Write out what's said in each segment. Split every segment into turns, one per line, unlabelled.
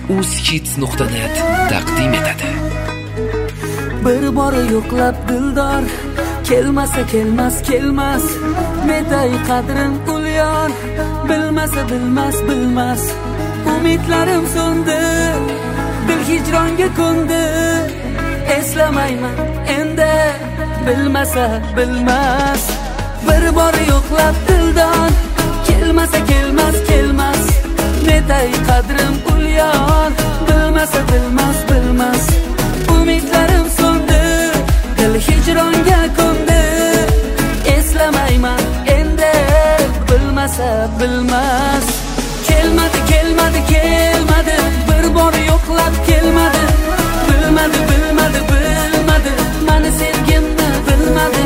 uzhits.net taqdim etadi.
Bir bora yo'qlab dildor, kelmasa kelmas. Netay qadrim ulyon, bilmasa bilmas. Umidlarim so'ndi, dil hijronga ko'ndi. Eslamayman endi, bilmasa bilmas. Bir bora yo'qlab dildor, kelmasa kelmas. Netay qadrim ulyon, bilmasa bilmas. Umidlarim so'ndi, dil hijronga ko'ndi. Eslamayman endi, bilmasa bilmas. Kelmadi, bir bor yo'qlab kelmadi. Bilmadi, mani sevgimni bilmadi.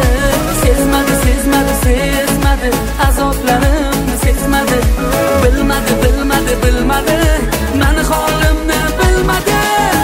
Sezmadi, azoblarimni sezmadi. Bilmadi, mani holimni bilmadi.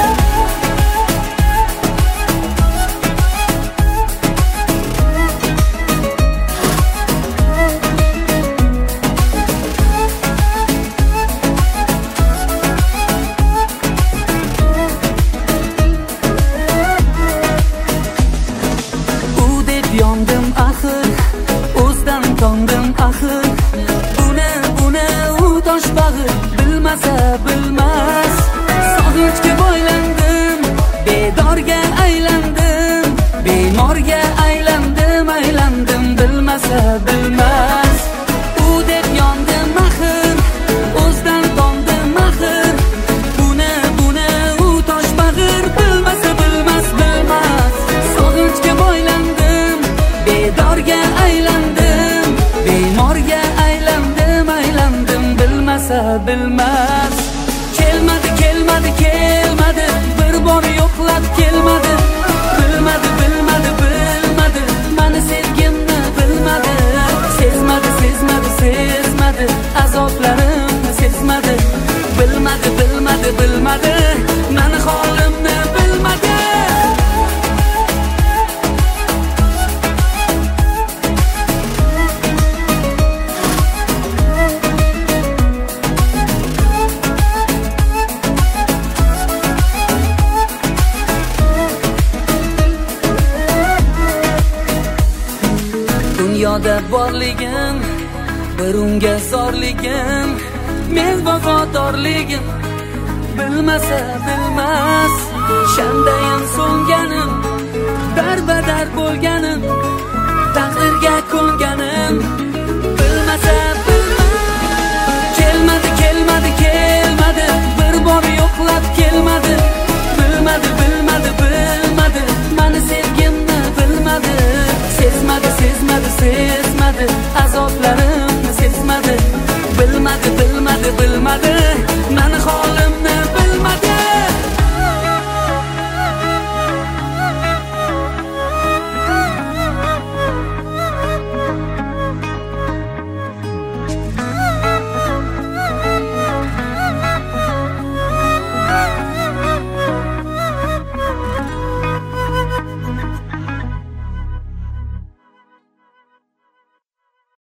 Yondim axir, o'zdan tondim axir. Buni u tosh bag'ir, bilmasa bilmas. Sog'inchga bo'ylandim, bedorga aylandim. Bemorga aylandim, bilmasa bilmas. U deb yondim axir, o'zdan tondim axir. Buni u tosh bag'ir, bilmasa bilmas. Sog'inchga bo'ylandim, bedorga aylandim, bemorga aylandim, bilmasa bilmas. Kelmadi, bir bor yo'qlab kelmadi. Bilmadi, mani sevgimni bilmadi. Sezmadi, azoblarimni sezmadi. Bilmadi, mani holimni bilmadi. Dunyoda borligim, bir unga zorligim, men vafodorligim, bilmasa bilmas. Shandayin so'nganim, darbadar bo'lganim, taqdirga ko'nganim.